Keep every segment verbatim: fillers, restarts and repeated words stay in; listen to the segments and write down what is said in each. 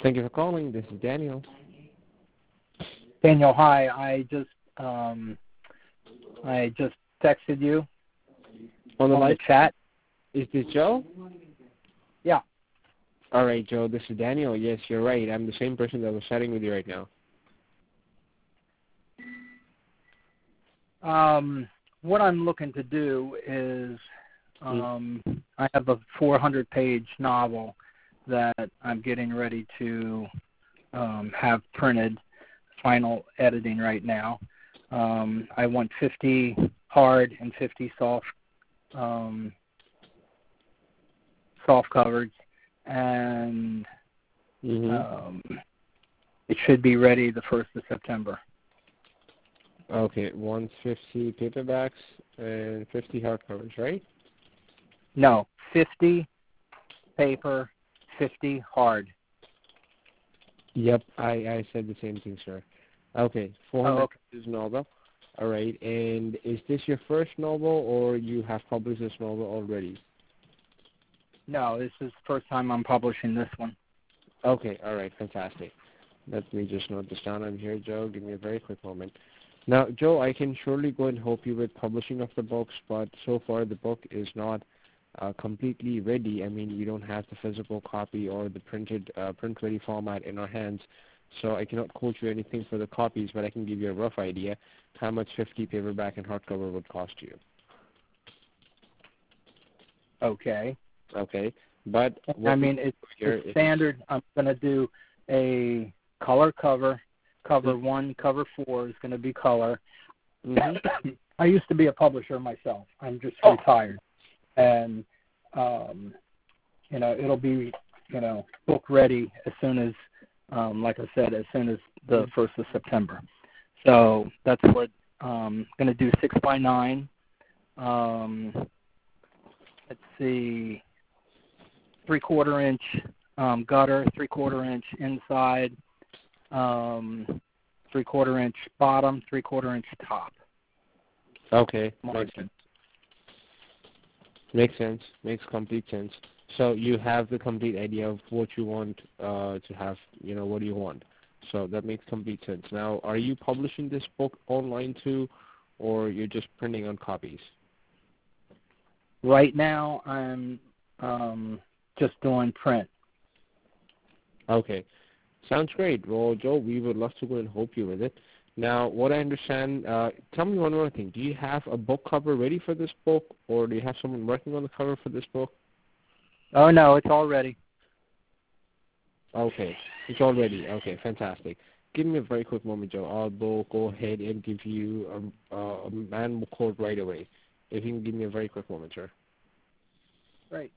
Thank you for calling. This is Daniel. Daniel, hi. I just um, I just texted you On the on line, the chat. is this Joe? Yeah. All right, Joe. This is Daniel. Yes, you're right. I'm the same person that was chatting with you right now. Um, what I'm looking to do is um, I have a four hundred page novel that I'm getting ready to um, have printed, final editing right now. Um, I want fifty hard and fifty soft um, soft covers, and Mm-hmm. um, it should be ready the first of September. Okay, one fifty paperbacks and fifty hardcovers, right? No, fifty paper, fifty hard. Yep, I, I said the same thing, sir. Okay, Oh, four hundred okay. pages novel. All right, and is this your first novel, or you have published this novel already? No, this is the first time I'm publishing this one. Okay, all right, fantastic. Let me just note this down. I'm here, Joe. Give me a very quick moment. Now, Joe, I can surely go and help you with publishing of the books, but so far the book is not uh, completely ready. I mean, we don't have the physical copy or the printed uh, print-ready format in our hands, so I cannot quote you anything for the copies, but I can give you a rough idea how much fifty paperback and hardcover would cost you. Okay. Okay, but I what we mean, it's, here it's is standard. I'm going to do a color cover. Cover mm-hmm. one, cover four is going to be color. Mm-hmm. I used to be a publisher myself. I'm just Oh. retired. And, um, you know, it'll be, you know, book ready as soon as, um, like I said, as soon as the first of September. So that's what I'm going to do, six by nine. Um, let's see, three-quarter inch um, gutter, three-quarter inch inside, um, three-quarter inch bottom, three-quarter inch top. Okay, makes Margin. sense. Makes sense. Makes complete sense. So you have the complete idea of what you want uh, to have, you know, what do you want. So that makes complete sense. Now, are you publishing this book online too, or you're just printing on copies? Right now, I'm um, just doing print. Okay. Sounds great. Well, Joe, we would love to go and help you with it. Now, what I understand, uh, tell me one more thing. Do you have a book cover ready for this book, or do you have someone working on the cover for this book? Oh, no, it's all ready. Okay, it's all ready. Okay, fantastic. Give me a very quick moment, Joe. I'll go, go ahead and give you a, a manual code right away. If you can give me a very quick moment, sir. Right.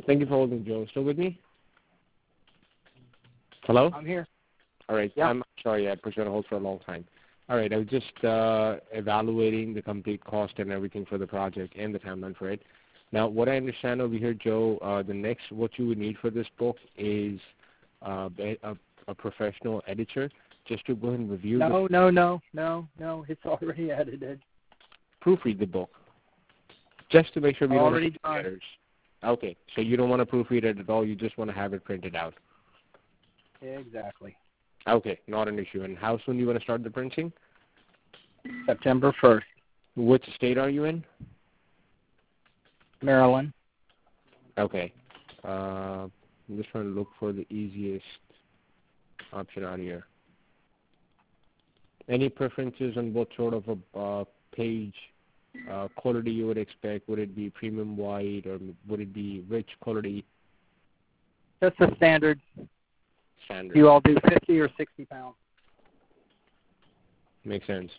Thank you for holding, Joe. Still with me? Hello? I'm here. All right. Yeah. I'm sorry, I put you on hold for a long time. All right, I was just uh, evaluating the complete cost and everything for the project and the timeline for it. Now, what I understand over here, Joe, uh, the next, what you would need for this book is uh, a, a professional editor just to go ahead and review No, the no, no, no, no. It's already edited. proofread the book, just to make sure we don't Already have done. errors. Okay, so you don't want to proofread it at all. You just want to have it printed out. Exactly. Okay, not an issue. And how soon do you want to start the printing? September first. Which state are you in? Maryland. Okay. Uh, I'm just trying to look for the easiest option out here. Any preferences on what sort of a uh, page uh, quality you would expect? Would it be premium white or would it be rich quality? Just the standard. Standard. You all do fifty or sixty pounds. Makes sense.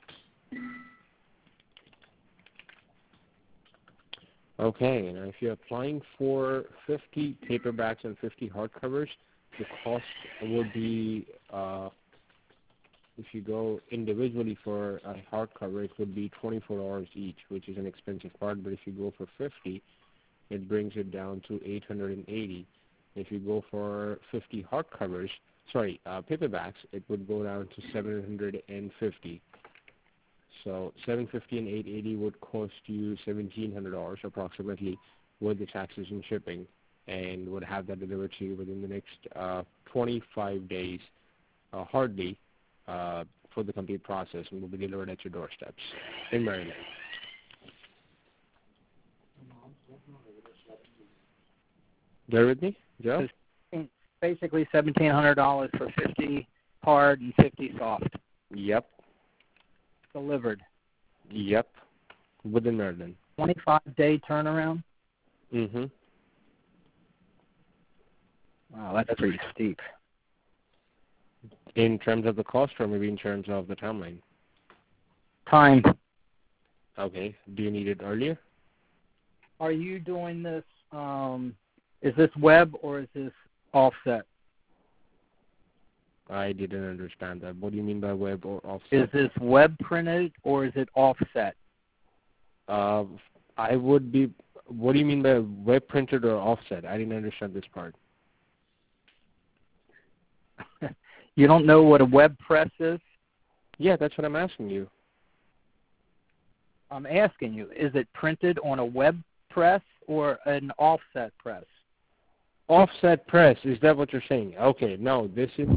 Okay, now if you're applying for fifty paperbacks and fifty hardcovers, the cost would be, uh, if you go individually for a hardcover, it would be twenty-four dollars each, which is an expensive part, but if you go for fifty, it brings it down to eight hundred eighty. If you go for fifty hardcovers, sorry, uh, paperbacks, it would go down to seven hundred fifty. So seven hundred fifty and eight hundred eighty would cost you seventeen hundred dollars approximately with the taxes and shipping, and would have that delivered to you within the next uh, twenty-five days, uh, hardly, uh, for the complete process, and will be delivered at your doorsteps in Maryland. Bear with me, Joe? Basically seventeen hundred dollars for fifty hard and fifty soft. Yep. Delivered. Yep. Within Maryland. twenty-five day turnaround? Mm-hmm. Wow, that's pretty steep. In terms of the cost or maybe in terms of the timeline? Time. Okay. Do you need it earlier? Are you doing this, um, is this web or is this offset? I didn't understand that. What do you mean by web or offset? Is this web printed or is it offset? Uh, I would be, what do you mean by web printed or offset? I didn't understand this part. You don't know what a web press is? Yeah, that's what I'm asking you. I'm asking you, is it printed on a web press or an offset press? Offset press, is that what you're saying? Okay, no, this is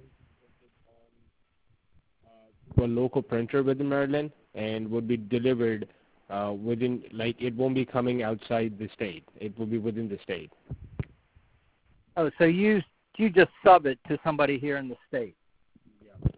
a local printer within Maryland and would be delivered uh, within, like, it won't be coming outside the state. It will be within the state. Oh, so you you just sub it to somebody here in the state? Yeah.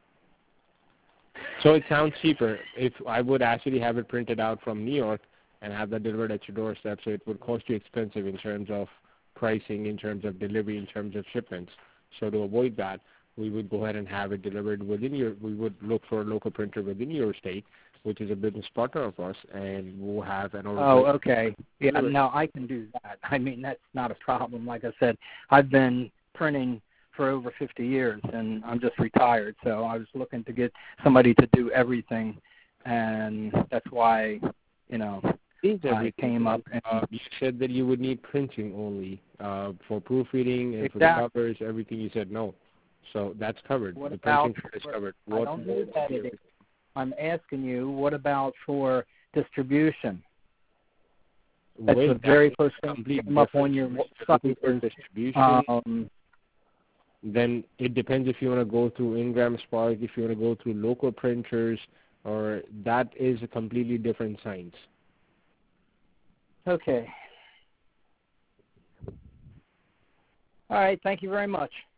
So it sounds cheaper if I would actually have it printed out from New York and have that delivered at your doorstep, so it would cost you expensive in terms of pricing, in terms of delivery, in terms of shipments. So to avoid that, we would go ahead and have it delivered within your, we would look for a local printer within your state, which is a business partner of ours, and we'll have an order. Oh, okay. Yeah, no, I can do that. I mean, that's not a problem. Like I said, I've been printing for over fifty years, and I'm just retired, so I was looking to get somebody to do everything, and that's why, you know, I came up. And uh, you said that you would need printing only uh, for proofreading and exactly. for the covers, everything. You said no. So that's covered. What the about, printing is covered. I What don't need editing. I'm asking you, what about for distribution? That's Well, the very first thing that came up on your site. For Is, distribution, um, then it depends if you want to go through Ingram Spark, if you want to go through local printers, or that is a completely different science. Okay. All right. Thank you very much.